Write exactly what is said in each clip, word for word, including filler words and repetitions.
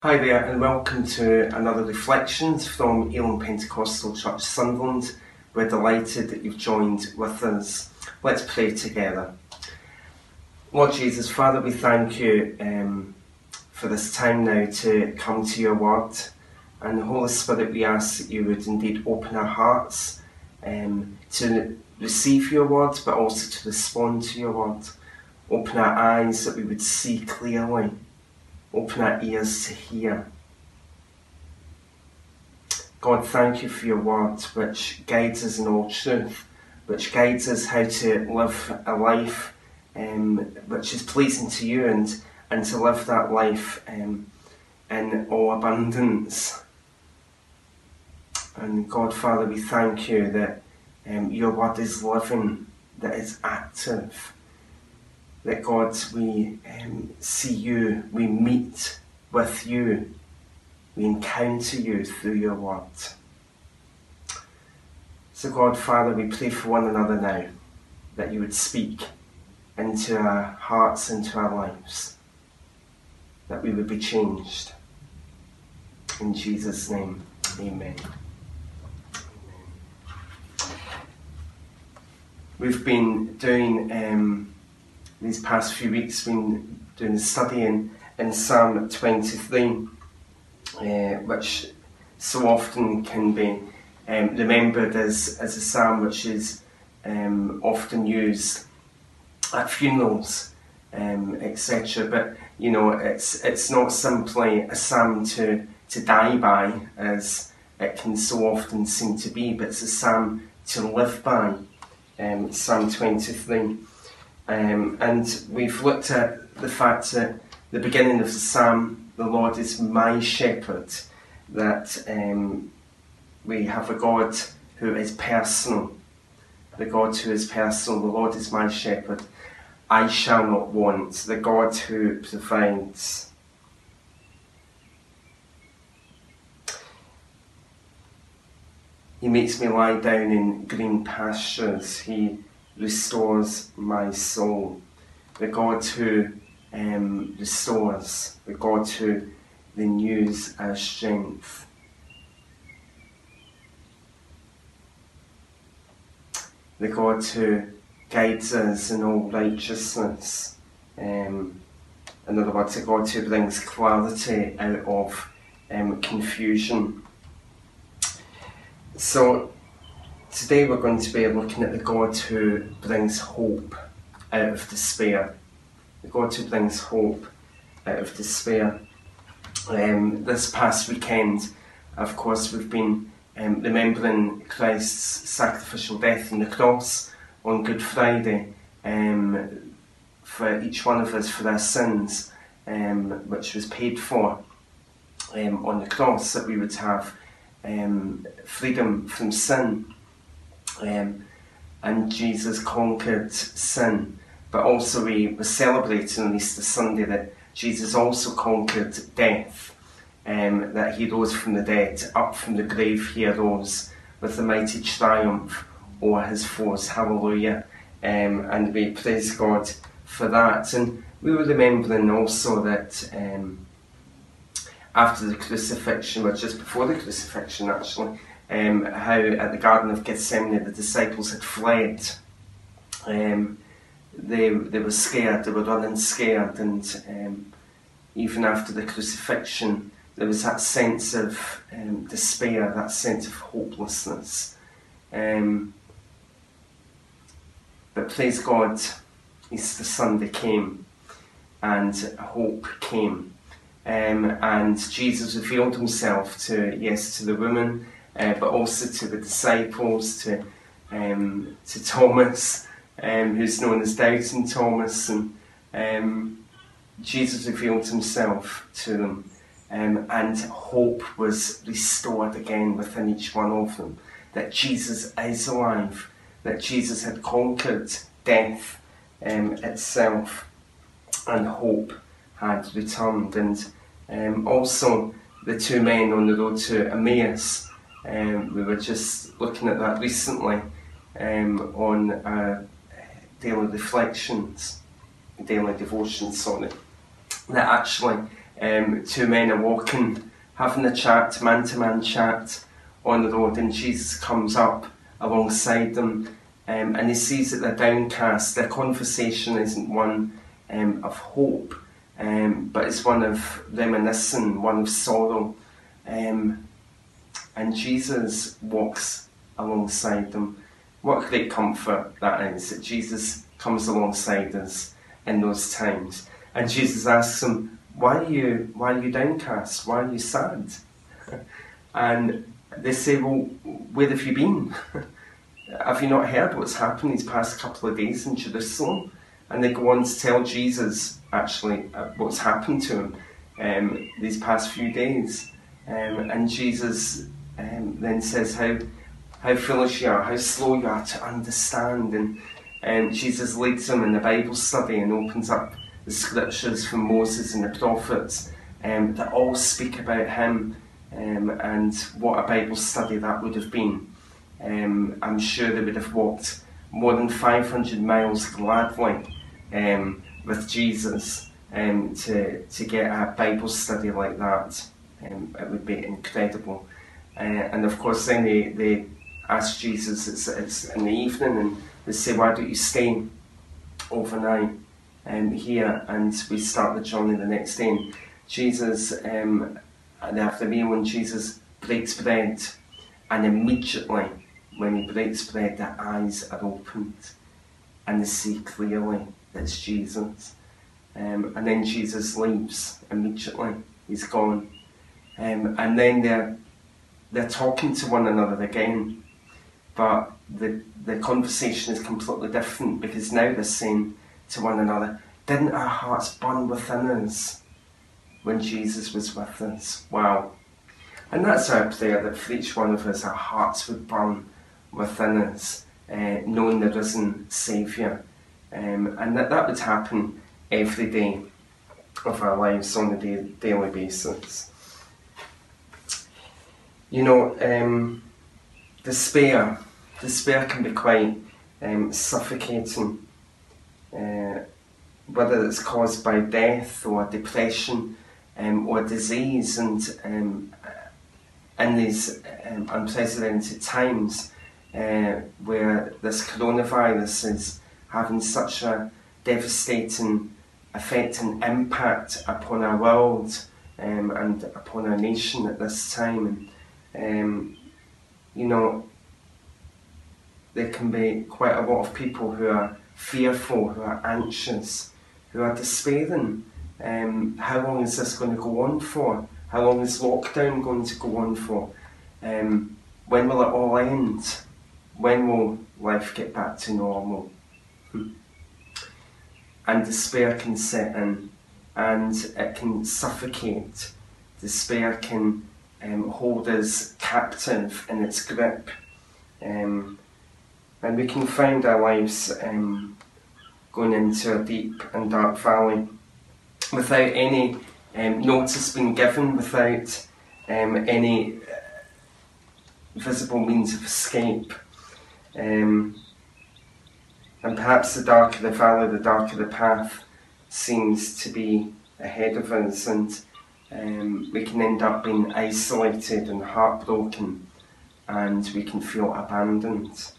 Hi there, and welcome to another Reflections from Elim Pentecostal Church Sunderland. We're delighted that you've joined with us. Let's pray together. Lord Jesus, Father, we thank you um, for this time now to come to your word. And Holy Spirit, we ask that you would indeed open our hearts um, to receive your word, but also to respond to your word. Open our eyes that we would see clearly. Open our ears to hear. God, thank you for your word, which guides us in all truth, which guides us how to live a life um, which is pleasing to you, and, and to live that life um, in all abundance. And God, Father, we thank you that um, your word is living, that it's active. That God, we um, see you, we meet with you, we encounter you through your word. So God, Father, we pray for one another now, that you would speak into our hearts, into our lives, that we would be changed. In Jesus' name, amen. Amen. We've been doing... Um, These past few weeks, been doing a study in, in Psalm twenty-three, uh, which so often can be um, remembered as, as a psalm which is um, often used at funerals, um, et cetera. But you know, it's it's not simply a psalm to to die by, as it can so often seem to be, but it's a psalm to live by. Um, Psalm twenty-three. Um, and we've looked at the fact that the beginning of the psalm, the Lord is my shepherd, that um, we have a God who is personal, the God who is personal, the Lord is my shepherd, I shall not want, the God who provides. He makes me lie down in green pastures, he restores my soul. The God who um, restores, the God who renews our strength. The God who guides us in all righteousness. Um, in other words, the God who brings clarity out of um, confusion. So, today we're going to be looking at the God who brings hope out of despair. The God who brings hope out of despair. Um, this past weekend, of course, we've been um, remembering Christ's sacrificial death on the cross on Good Friday um, for each one of us, for our sins, um, which was paid for um, on the cross, that we would have um, freedom from sin. Um, and Jesus conquered sin, but also we were celebrating on Easter Sunday that Jesus also conquered death, um, that he rose from the dead, up from the grave he arose with a mighty triumph over his foes. Hallelujah. Um, and we praise God for that. And we were remembering also that um, after the crucifixion, or just before the crucifixion actually, Um, how at the Garden of Gethsemane the disciples had fled. Um, they they were scared, they were running scared, and um, even after the crucifixion there was that sense of um, despair, that sense of hopelessness. Um, but praise God, Easter Sunday came and hope came, um, and Jesus revealed himself to, yes, to the woman, Uh, but also to the disciples, to um, to Thomas, um, who's known as Doubting Thomas, and um, Jesus revealed himself to them, um, and hope was restored again within each one of them, that Jesus is alive, that Jesus had conquered death um, itself, and hope had returned. And um, also the two men on the road to Emmaus, Um, we were just looking at that recently um, on our daily reflections, daily devotions, sorry, that actually um, two men are walking, having a chat, man-to-man chat on the road, and Jesus comes up alongside them, um, and he sees that they're downcast. Their conversation isn't one um, of hope, um, but it's one of reminiscing, one of sorrow. Um, and Jesus walks alongside them. What a great comfort that is, that Jesus comes alongside us in those times. And Jesus asks them, why are you, why are you downcast? Why are you sad? And they say, well, where have you been? Have you not heard what's happened these past couple of days in Jerusalem? And they go on to tell Jesus, actually, uh, what's happened to him um, these past few days. Um, and Jesus um, then says how how foolish you are, how slow you are to understand. And um, Jesus leads them in the Bible study and opens up the scriptures from Moses and the prophets um, that all speak about him, um, and what a Bible study that would have been. Um, I'm sure they would have walked more than five hundred miles gladly um, with Jesus um, to, to get a Bible study like that. Um, it would be incredible. Uh, and of course then they, they ask Jesus, it's, it's in the evening, and they say, why don't you stay overnight um, here, and we start the journey the next day. And Jesus, um, after the meal, when Jesus breaks bread, and immediately when he breaks bread, their eyes are opened and they see clearly that it's Jesus. Um, and then Jesus leaves immediately, he's gone. Um, and then they're, they're talking to one another again, but the, the conversation is completely different, because now they're saying to one another, didn't our hearts burn within us when Jesus was with us? Wow. And that's our prayer, that for each one of us our hearts would burn within us, uh, knowing the risen Saviour, um, and that that would happen every day of our lives on a da daily basis. You know, um, despair, despair can be quite um, suffocating, uh, whether it's caused by death or depression um, or disease, and um, in these um, unprecedented times uh, where this coronavirus is having such a devastating effect and impact upon our world um, and upon our nation at this time. And, um, you know, there can be quite a lot of people who are fearful, who are anxious, who are despairing. Um, how long is this going to go on for? How long is lockdown going to go on for? Um, when will it all end? When will life get back to normal? Hmm. And despair can set in, and it can suffocate. Despair can um, hold us captive in its grip. Um, and we can find our lives um, going into a deep and dark valley without any um, notice being given, without um, any visible means of escape. Um, and perhaps the darker the valley, the darker the path seems to be ahead of us, and um, we can end up being isolated and heartbroken, and we can feel abandoned.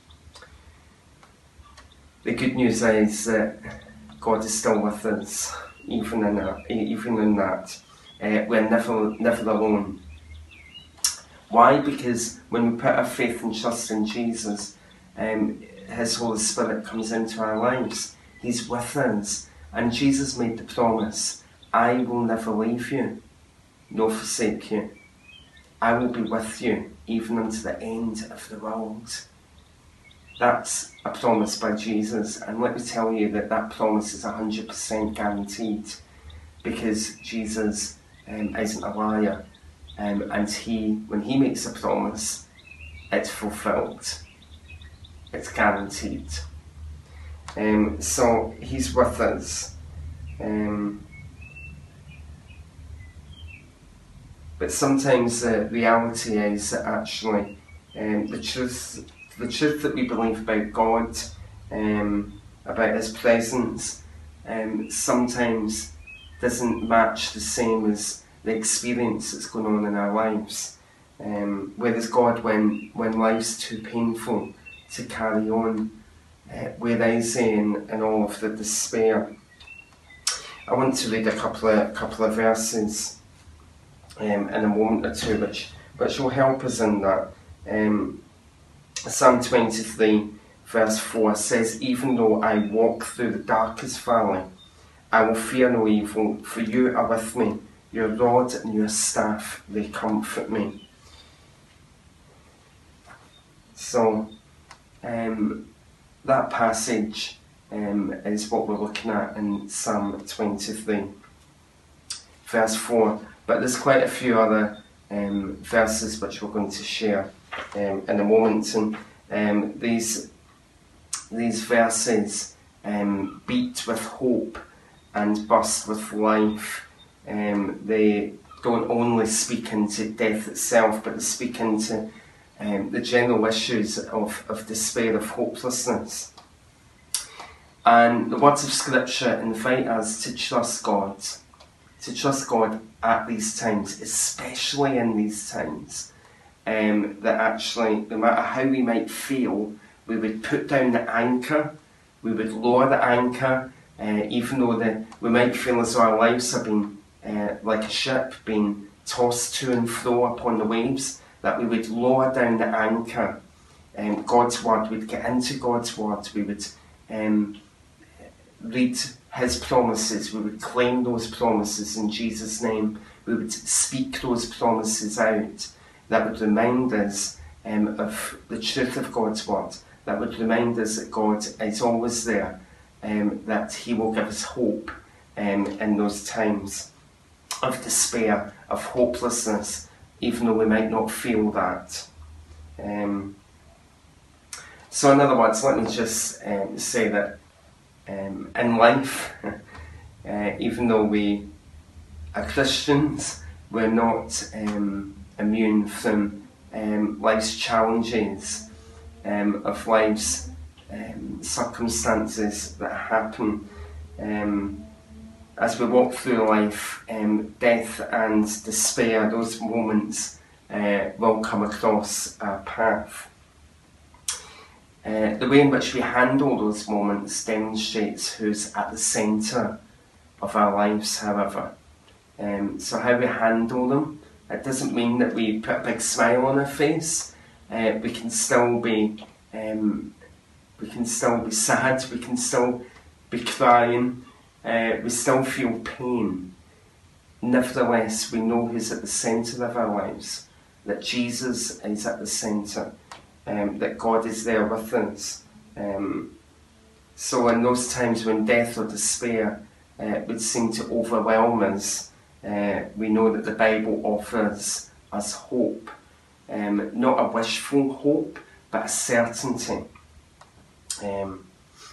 The good news is that God is still with us, even in that. Even in that. Uh, we're never, never alone. Why? Because when we put our faith and trust in Jesus, um, His Holy Spirit comes into our lives. He's with us. And Jesus made the promise, I will never leave you, nor forsake you. I will be with you, even unto the end of the world. That's a promise by Jesus, and let me tell you that that promise is one hundred percent guaranteed, because Jesus um, isn't a liar, um, and he, when he makes a promise, it's fulfilled. It's guaranteed. Um, so he's with us. Um, but sometimes the reality is that actually um, the truth The truth that we believe about God, um, about His presence, um, sometimes doesn't match the same as the experience that's going on in our lives. Um, whereas God, when, when life's too painful to carry on, uh, where is He in, in all of the despair? I want to read a couple of couple of verses um, in a moment or two, which which will help us in that. Um, Psalm twenty-three, verse four says, "Even though I walk through the darkest valley, I will fear no evil, for you are with me. Your rod and your staff, they comfort me." So, um, that passage um, is what we're looking at in Psalm twenty-three, verse four. But there's quite a few other um, verses which we're going to share um, in a moment. And um, these, these verses um, beat with hope and burst with life. Um, they don't only speak into death itself, but they speak into um, the general issues of, of despair, of hopelessness. And the words of Scripture invite us to trust God, to trust God at these times, especially in these times, um, that actually, no matter how we might feel, we would put down the anchor, we would lower the anchor, uh, even though the, we might feel as though our lives have been uh, like a ship being tossed to and fro upon the waves, that we would lower down the anchor. Um, God's Word, we'd get into God's Word, we would um, read His promises, we would claim those promises in Jesus' name, we would speak those promises out, that would remind us um, of the truth of God's Word, that would remind us that God is always there, um, that He will give us hope um, in those times of despair, of hopelessness, even though we might not feel that. Um, so in other words, let me just um, say that um, in life, uh, even though we are Christians, we're not um, immune from um, life's challenges, um, of life's um, circumstances that happen. Um, as we walk through life, um, death and despair, those moments uh, will come across our path. Uh, the way in which we handle those moments demonstrates who's at the centre of our lives, however. Um, so how we handle them, it doesn't mean that we put a big smile on our face. Uh, we can still be, um, we can still be sad. We can still be crying. Uh, we still feel pain. Nevertheless, we know who's at the centre of our lives. That Jesus is at the centre. Um, that God is there with us. Um, so in those times when death or despair uh, would seem to overwhelm us, uh, we know that the Bible offers us hope. Um, not a wishful hope, but a certainty. Um,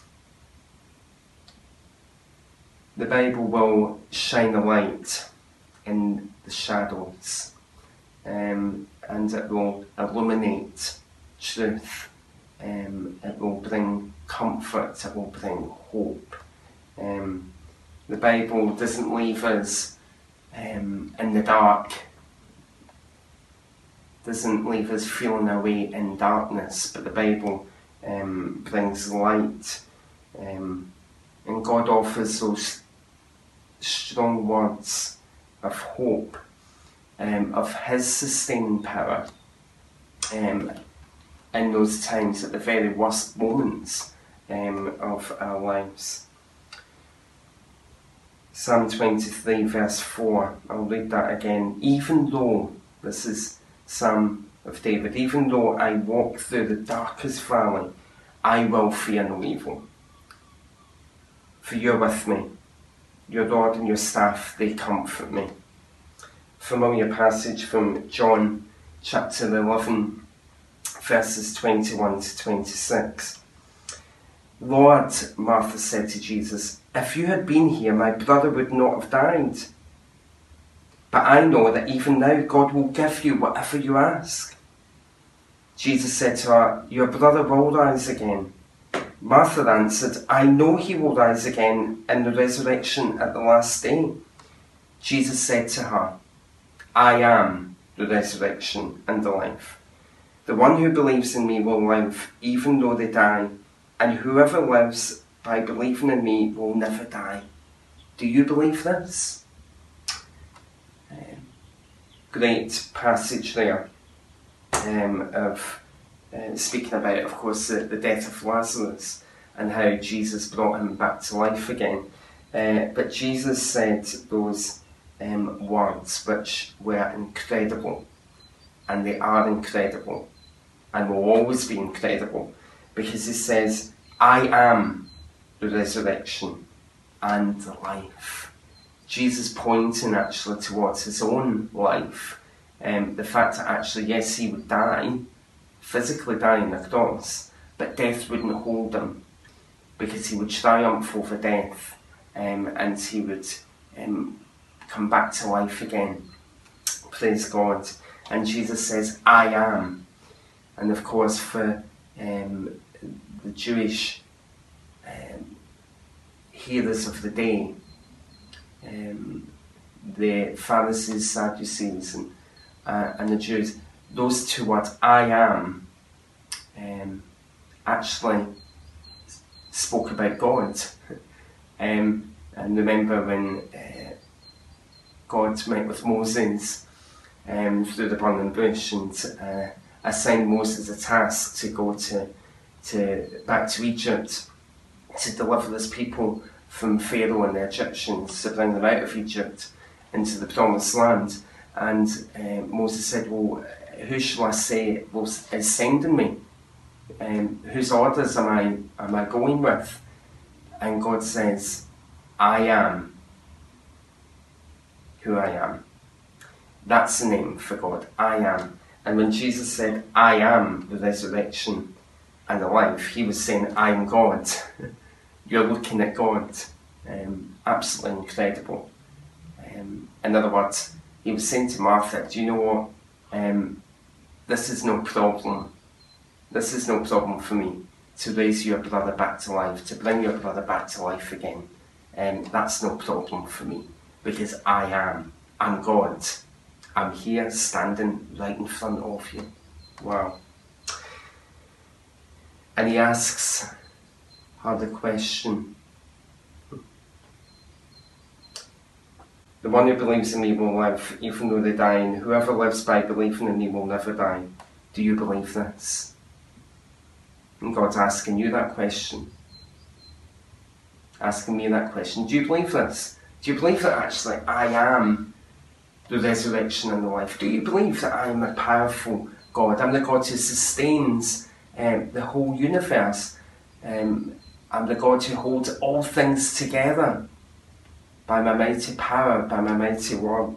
the Bible will shine a light in the shadows, um, and it will illuminate truth. Um, it will bring comfort, it will bring hope. Um, the Bible doesn't leave us um, in the dark, doesn't leave us feeling our way in darkness, but the Bible um, brings light. Um, and God offers those strong words of hope, um, of His sustaining power, um, in those times, at the very worst moments um, of our lives. Psalm twenty-three, verse four, I'll read that again. "Even though," this is Psalm of David, "even though I walk through the darkest valley, I will fear no evil. For you're with me. Your rod and your staff, they comfort me." Familiar passage from John chapter eleven, verses twenty-one to twenty-six. "Lord," Martha said to Jesus, "if you had been here, my brother would not have died. But I know that even now God will give you whatever you ask." Jesus said to her, "Your brother will rise again." Martha answered, "I know he will rise again in the resurrection at the last day." Jesus said to her, I am the resurrection and the life. The one who believes in me will live even though they die, and whoever lives by believing in me will never die. Do you believe this? Um, great passage there um, of uh, speaking about, of course, the, the death of Lazarus and how Jesus brought him back to life again. Uh, but Jesus said those um, words which were incredible, and they are incredible, and will always be incredible, because he says, I am the resurrection and the life. Jesus pointing actually towards his own life, um, the fact that actually, yes, he would die, physically die on the cross, but death wouldn't hold him, because he would triumph over death, um, and he would um, come back to life again. Praise God. And Jesus says, I am. And of course, for um, the Jewish um, hearers of the day, um, the Pharisees, Sadducees, and, uh, and the Jews, those two words, I am, um, actually spoke about God. um, and remember when uh, God met with Moses um, through the burning bush and uh, assigned Moses a task to go to, to back to Egypt to deliver his people from Pharaoh and the Egyptians, to bring them out of Egypt into the promised land. And uh, Moses said, well, who shall I say is sending me? Um, whose orders am I, am I going with? And God says, I am who I am. That's the name for God, I am. And when Jesus said, I am the resurrection and the life, he was saying, I am God. You're looking at God. Um, absolutely incredible. Um, in other words, he was saying to Martha, do you know what? Um, this is no problem. This is no problem for me to raise your brother back to life, to bring your brother back to life again. Um, that's no problem for me, because I am. I'm God. I'm here standing right in front of you. Wow. And he asks her the question, the one who believes in me will live even though they die, and whoever lives by believing in me will never die. Do you believe this? And God's asking you that question. Asking me that question. Do you believe this? Do you believe that actually I am the resurrection and the life? Do you believe that I am a powerful God? I'm the God who sustains um, the whole universe. Um, I'm the God who holds all things together by my mighty power, by my mighty word.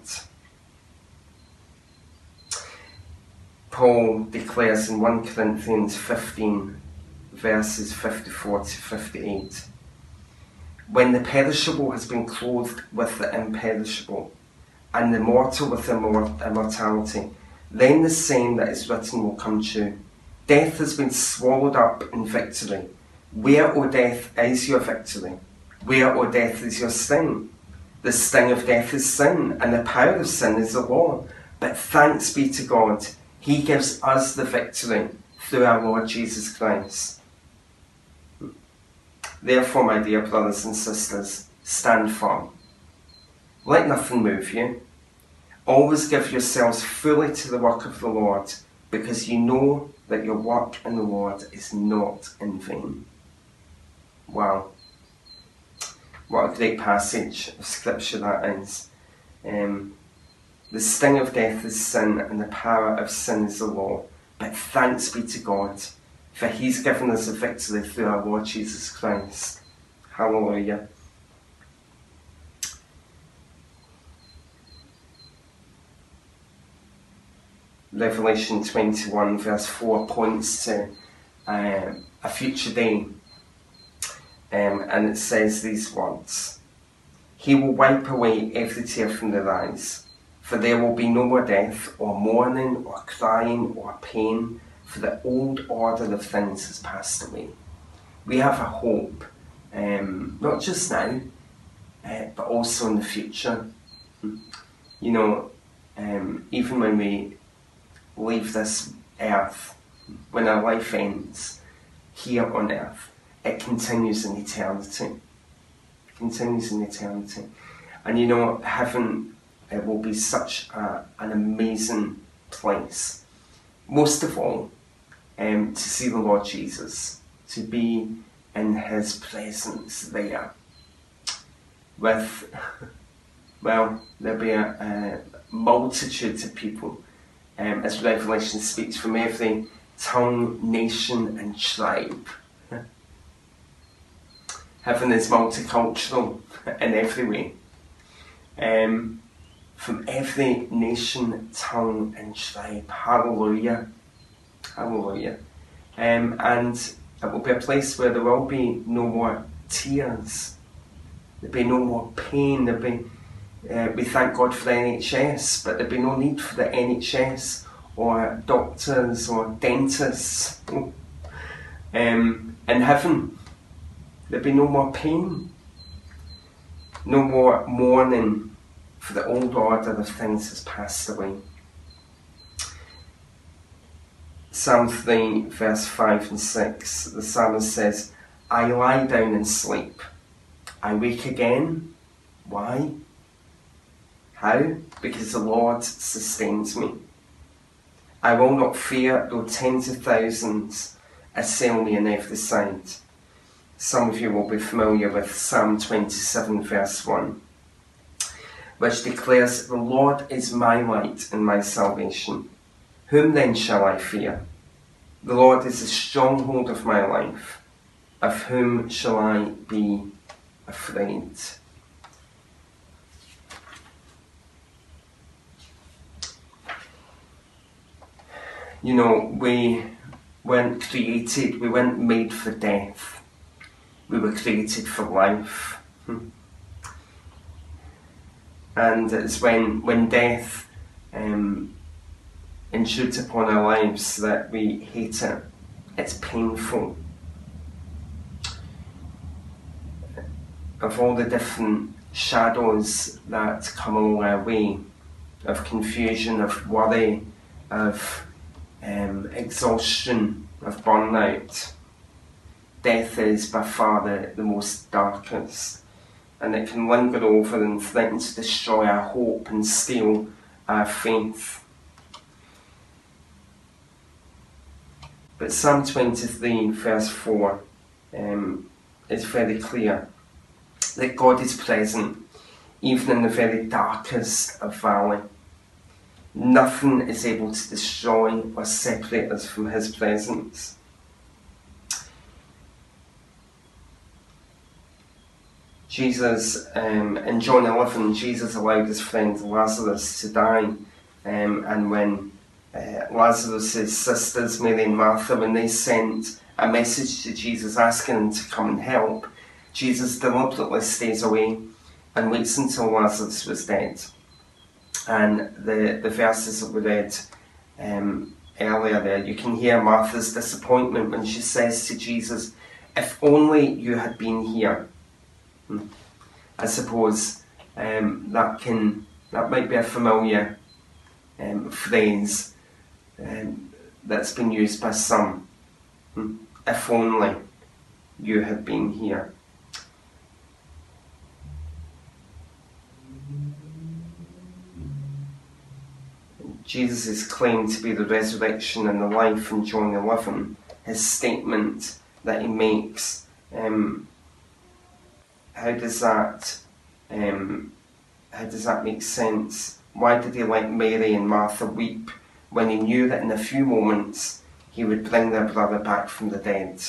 Paul declares in First Corinthians fifteen, verses fifty-four to fifty-eight, when the perishable has been clothed with the imperishable, and the mortal with immortality, then the saying that is written will come true. Death has been swallowed up in victory. Where, O death, is your victory? Where, O death, is your sting? The sting of death is sin, and the power of sin is the law. But thanks be to God, he gives us the victory through our Lord Jesus Christ. Therefore, my dear brothers and sisters, stand firm. Let nothing move you. Always give yourselves fully to the work of the Lord, because you know that your work in the Lord is not in vain. Wow. What a great passage of scripture that is. Um, the sting of death is sin, and the power of sin is the law. But thanks be to God, for he's given us a victory through our Lord Jesus Christ. Hallelujah. Revelation twenty-one verse four points to uh, a future day, um, and it says these words, he will wipe away every tear from their eyes, for there will be no more death, or mourning, or crying, or pain, for the old order of things has passed away. We have a hope, um, not just now, uh, but also in the future. You know, um, even when we leave this earth, when our life ends here on earth, it continues in eternity. It continues in eternity. And you know, heaven, it will be such a, an amazing place. Most of all, um, to see the Lord Jesus, to be in his presence there with, well, there'll be a, a multitude of people, um, as Revelation speaks, from every tongue, nation and tribe. Heaven is multicultural in every way. Um, from every nation, tongue and tribe. Hallelujah. Hallelujah. Um, and it will be a place where there will be no more tears. There'll be no more pain. There'll be, uh, we thank God for the N H S, but there'll be no need for the N H S or doctors or dentists. Um, in heaven, there'll be no more pain. No more mourning, for the old order of things has passed away. Psalm three, verse five and six, the psalmist says, I lie down and sleep. I wake again. Why? How? Because the Lord sustains me. I will not fear, though tens of thousands assail me on every side. Some of you will be familiar with Psalm twenty-seven, verse one, which declares, the Lord is my light and my salvation. Whom then shall I fear? The Lord is the stronghold of my life. Of whom shall I be afraid? You know, we weren't created, we weren't made for death. We were created for life. And it's when, when death um, intrudes upon our lives that we hate it. It's painful. Of all the different shadows that come along our way, of confusion, of worry, of um, exhaustion, of burnout, death is by far the, the most darkest, and it can linger over and threaten to destroy our hope and steal our faith. But Psalm twenty-three, verse four, um, is very clear that God is present even in the very darkest of valley. Nothing is able to destroy or separate us from his presence. Jesus, um, in John eleven, Jesus allowed his friend Lazarus to die, um, and when uh, Lazarus' sisters, Mary and Martha, when they sent a message to Jesus asking him to come and help, Jesus deliberately stays away and waits until Lazarus was dead. And the, the verses that we read um, earlier there, you can hear Martha's disappointment when she says to Jesus, if only you had been here. I suppose um, that can that might be a familiar um, phrase um, that's been used by some. If only you had been here. Jesus' claim to be the resurrection and the life in John eleven, his statement that he makes, um, how does that um, how does that make sense? Why did he let Mary and Martha weep when he knew that in a few moments he would bring their brother back from the dead?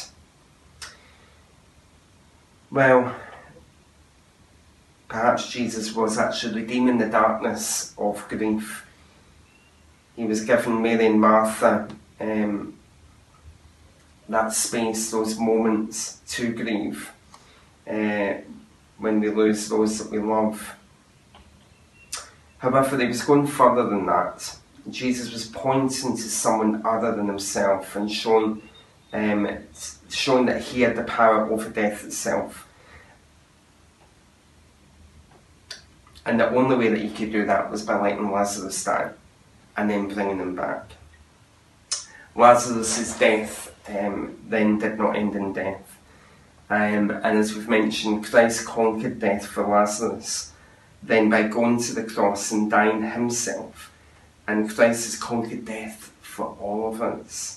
Well, perhaps Jesus was actually redeeming the darkness of grief. He was giving Mary and Martha um, that space, those moments to grieve uh, when we lose those that we love. However, he was going further than that. Jesus was pointing to someone other than himself and showing, um, showing that he had the power over death itself. And the only way that he could do that was by letting Lazarus die and then bringing him back. Lazarus' death um, then did not end in death. Um, and as we've mentioned, Christ conquered death for Lazarus, then by going to the cross and dying himself. And Christ has conquered death for all of us.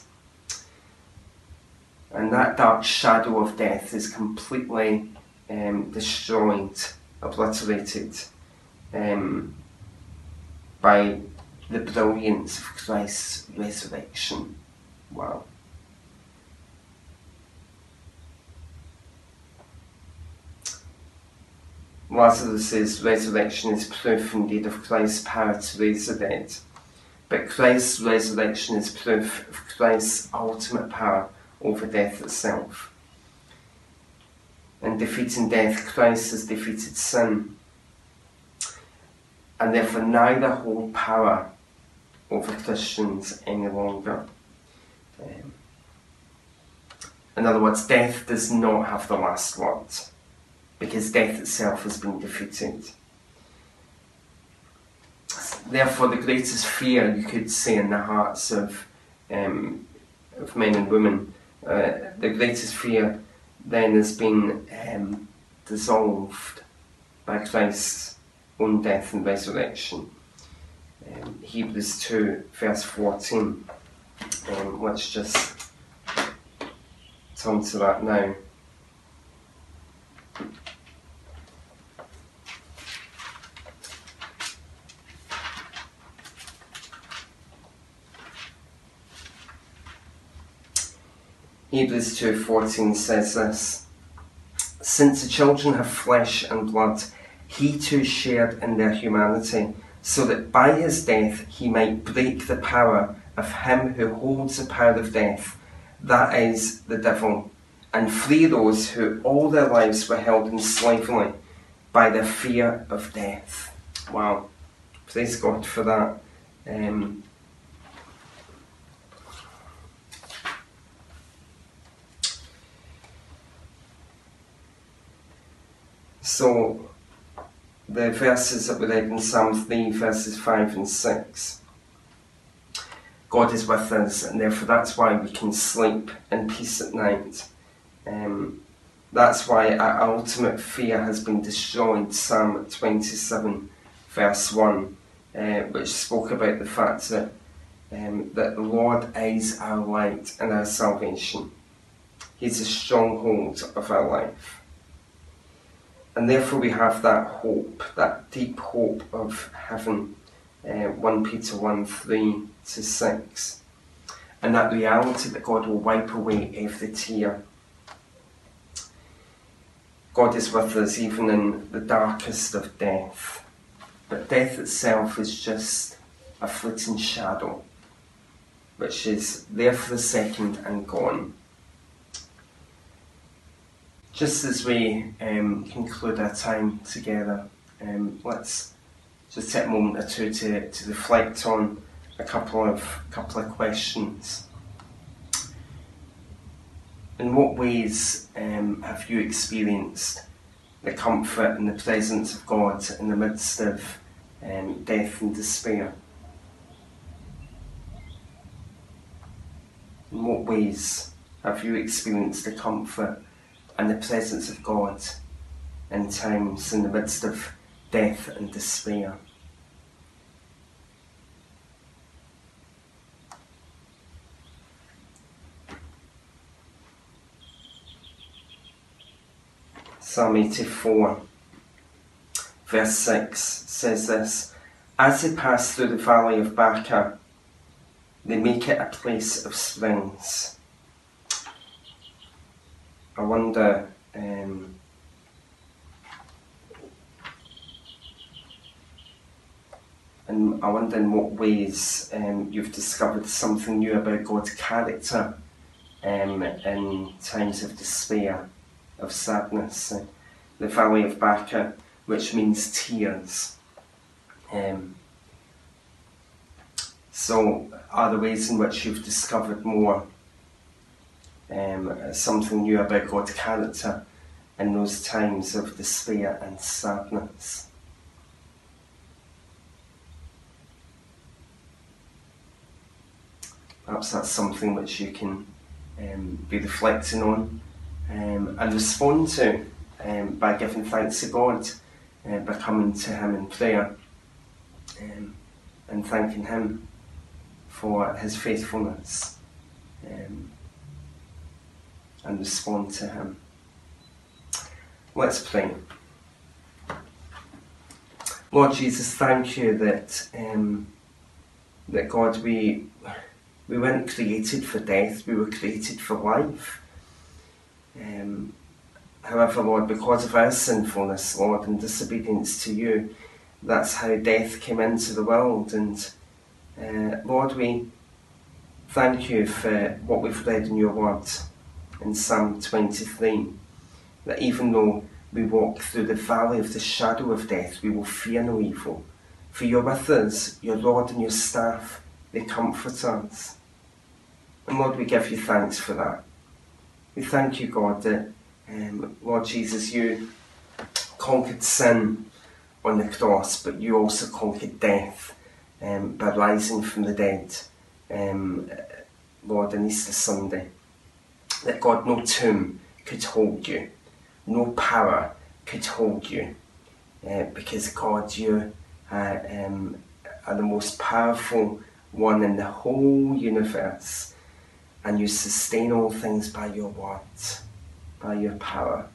And that dark shadow of death is completely um, destroyed, obliterated um, by the brilliance of Christ's resurrection. Wow. Lazarus' resurrection is proof indeed of Christ's power to raise the dead. But Christ's resurrection is proof of Christ's ultimate power over death itself. In defeating death, Christ has defeated sin, and therefore neither hold power over Christians any longer. Um, in other words, death does not have the last word, because death itself has been defeated. Therefore, the greatest fear, you could say, in the hearts of, um, of men and women, uh, the greatest fear then has been um, dissolved by Christ's own death and resurrection. Um, Hebrews two verse fourteen. Um, let's just turn to that now. Hebrews two fourteen says this: "Since the children have flesh and blood, he too shared in their humanity, so that by his death he might break the power of him who holds the power of death, that is, the devil, and free those who all their lives were held in slavery by the fear of death." Wow. Praise God for that. Um, So, the verses that we read in Psalm three, verses five and six. God is with us, and therefore that's why we can sleep in peace at night. Um, that's why our ultimate fear has been destroyed. Psalm twenty-seven, verse one, uh, which spoke about the fact that, um, that the Lord is our light and our salvation. He's the stronghold of our life. And therefore we have that hope, that deep hope of heaven, uh, First Peter one, three to six. And that reality that God will wipe away every tear. God is with us even in the darkest of death. But death itself is just a fleeting shadow, which is there for a second and gone. Just as we um, conclude our time together, um, let's just take a moment or two to, to reflect on a couple of couple of questions. In what ways um, have you experienced the comfort and the presence of God in the midst of um, death and despair? In what ways have you experienced the comfort and the presence of God in times in the midst of death and despair? Psalm eighty-four, verse six says this: "As they pass through the valley of Baca, they make it a place of springs." I wonder um, and I wonder in what ways um, you've discovered something new about God's character um, in times of despair, of sadness. Uh, the Valley of Baca, which means tears. Um, so, are there ways in which you've discovered more Um, something new about God's character in those times of despair and sadness? Perhaps that's something which you can um, be reflecting on um, and respond to um, by giving thanks to God, uh, by coming to Him in prayer um, and thanking Him for His faithfulness, um, and respond to Him. Let's pray. Lord Jesus, thank you that um, that God, we we weren't created for death, we were created for life. Um, however, Lord, because of our sinfulness, Lord, and disobedience to you, that's how death came into the world. And uh, Lord, we thank you for what we've read in your word in Psalm twenty-three, that even though we walk through the valley of the shadow of death, we will fear no evil. For you're with us, your rod and your staff, they comfort us. And Lord, we give you thanks for that. We thank you, God, that, um, Lord Jesus, you conquered sin on the cross, but you also conquered death um, by rising from the dead, um, Lord, on Easter Sunday. That, God, no tomb could hold you. No power could hold you, uh, because God, you uh, um, are the most powerful one in the whole universe, and you sustain all things by your words, by your power.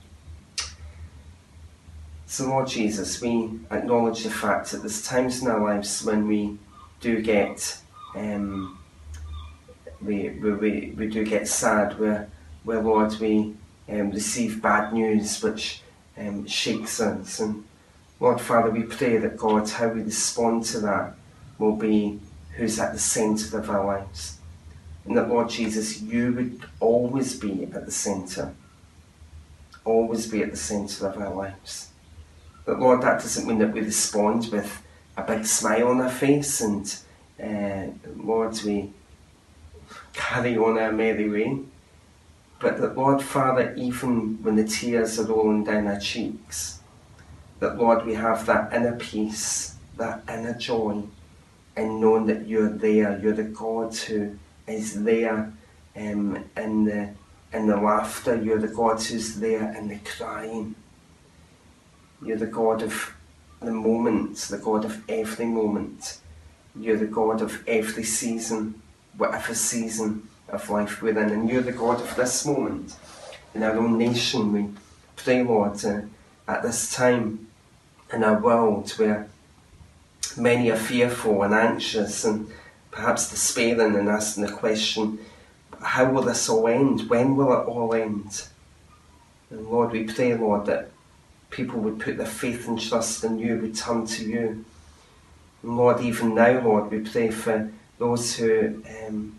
So Lord Jesus, we acknowledge the fact that there's times in our lives when we do get um, we, we, we, we do get sad, where, where Lord, we Um, receive bad news which um, shakes us. And Lord Father, we pray that, God, how we respond to that will be who's at the centre of our lives. And that, Lord Jesus, you would always be at the centre. Always be at the centre of our lives. But Lord, that doesn't mean that we respond with a big smile on our face and, uh, Lord, we carry on our merry way. But that, Lord Father, even when the tears are rolling down our cheeks, that, Lord, we have that inner peace, that inner joy, in knowing that you're there, you're the God who is there um, in, the, in the laughter, you're the God who's there in the crying. You're the God of the moment, the God of every moment. You're the God of every season, whatever season of life we're in, and you're the God of this moment. In our own nation, we pray, Lord, uh, at this time in our world where many are fearful and anxious and perhaps despairing and asking the question, how will this all end? When will it all end? And Lord, we pray, Lord, that people would put their faith and trust in you, would turn to you. And Lord, even now, Lord, we pray for those who um,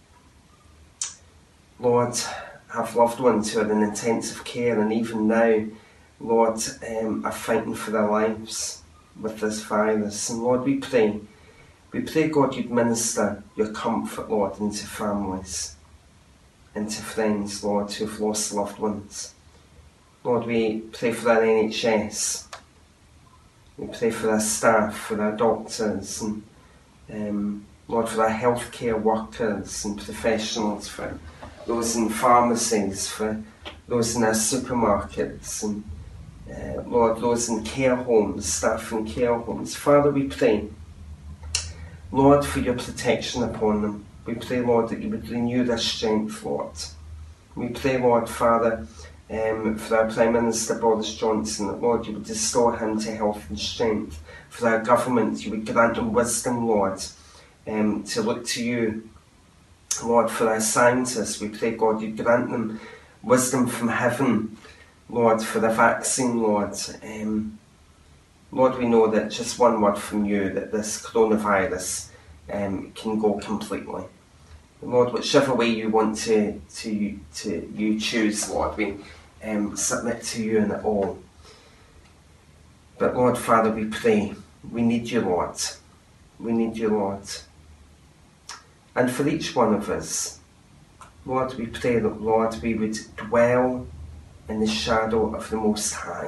Lord, have loved ones who are in intensive care, and even now, Lord, um, are fighting for their lives with this virus. And Lord, we pray, we pray, God, you'd minister your comfort, Lord, into families, into friends, Lord, who have lost loved ones. Lord, we pray for our N H S. We pray for our staff, for our doctors, and um, Lord, for our healthcare workers and professionals, for those in pharmacies, for those in our supermarkets, and uh, Lord, those in care homes, staff in care homes. Father, we pray, Lord, for your protection upon them. We pray, Lord, that you would renew their strength, Lord. We pray, Lord, Father, um, for our Prime Minister Boris Johnson, that, Lord, you would restore him to health and strength. For our government, you would grant them wisdom, Lord, um, to look to you. Lord, for our scientists, we pray, God, you grant them wisdom from heaven, Lord, for the vaccine, Lord. Um, Lord, we know that just one word from you, that this coronavirus um, can go completely. Lord, whichever way you want to, to, to you choose, Lord, we um, submit to you in it all. But Lord, Father, we pray, we need you, Lord. We need you, Lord. And for each one of us, Lord, we pray that, Lord, we would dwell in the shadow of the Most High.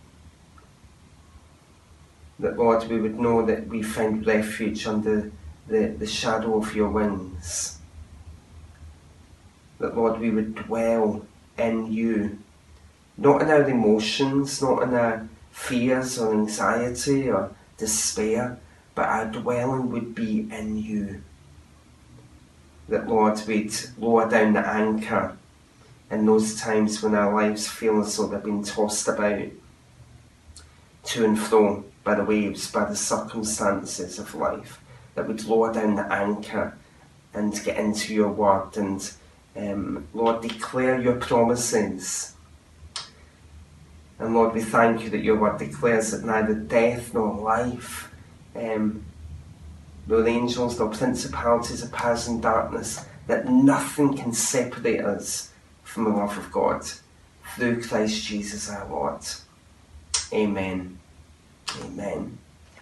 That, Lord, we would know that we find refuge under the, the shadow of your wings. that, Lord, we would dwell in you, not in our emotions, not in our fears or anxiety or despair, but our dwelling would be in you. That, Lord, we'd lower down the anchor in those times when our lives feel as though they're being tossed about to and fro by the waves, by the circumstances of life. That we'd lower down the anchor and get into your word and, um, Lord, declare your promises. And Lord, we thank you that your word declares that neither death nor life, um, nor angels, nor principalities or powers in darkness, that nothing can separate us from the love of God through Christ Jesus our Lord. Amen. Amen.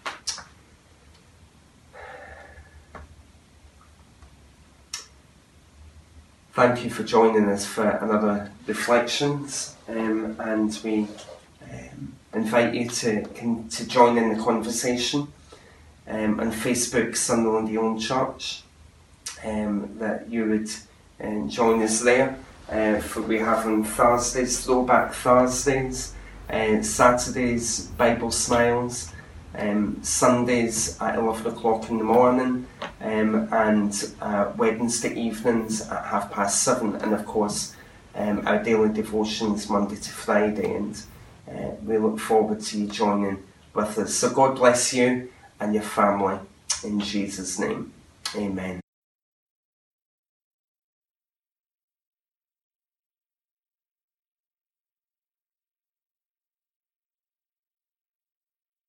Thank you for joining us for another Reflections, um, and we um, invite you to, to join in the conversation um, on Facebook, Sunderland Elim Church, um, that you would um, join us there. Uh, for we have on Thursdays, Throwback Thursdays, uh, Saturdays, Bible Smiles, um, Sundays at eleven o'clock in the morning, um, and uh, Wednesday evenings at half past seven, and of course um, our daily devotions Monday to Friday, and uh, we look forward to you joining with us. So God bless you and your family in Jesus' name. Amen.